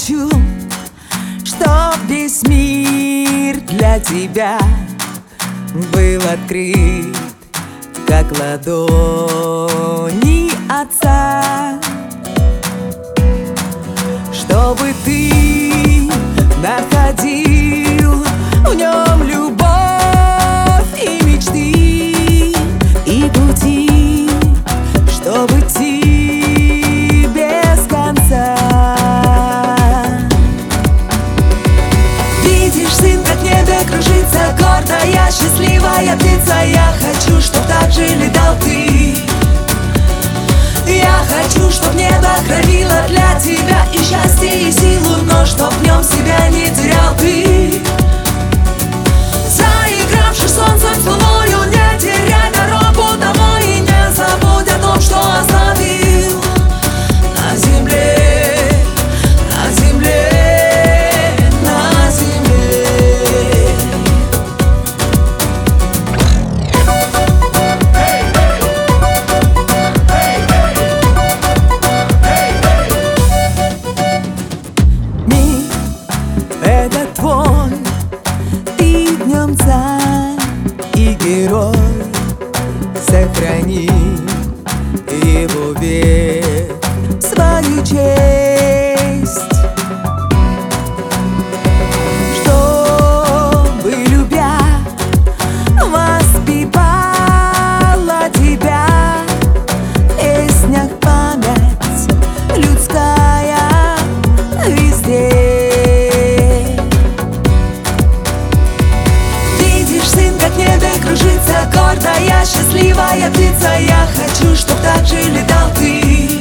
хочу, чтоб весь мир для тебя был открыт, как ладони отца. Чтобы ты находил в нем любовь и мечты, и пути, чтобы идти без конца. Видишь, сын, как в небе кружится гордая, счастливая птица. Я хочу, чтоб так же летал ты. Я хочу, чтоб небо хранило для тебя и счастье, и силу, но чтоб в нем себя не терял ты. Заигравшись солнцем с луною, не теряй дорогу домой и не забудь о том, что оставил на земле, на земле, на земле. Это твой, ты в нем царь и герой. Сохрани его веру, свою честь, чтобы, любя, воспевала тебя в песнях память людская везде. Кружится гордая, счастливая птица. Я хочу, чтоб так же летал ты.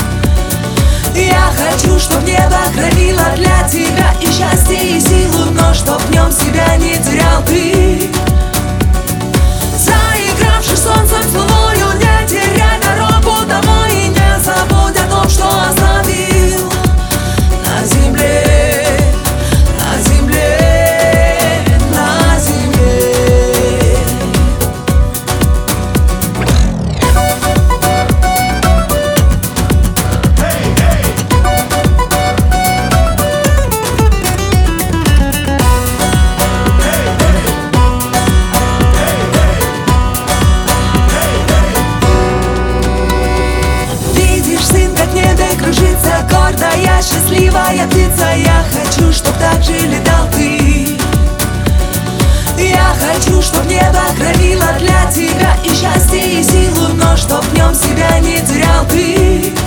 Я хочу, чтоб небо хранило для тебя и счастье, и силу, но чтоб в нем себя не терял ты. Заигравшись солнцем с луною, не теряй дорогу домой и не забудь о том, что оставил на земле, на земле. Гордая, счастливая птица. Я хочу, чтоб так же летал ты. Я хочу, чтоб небо хранило для тебя и счастье, и силу, но чтоб в нем себя не терял ты.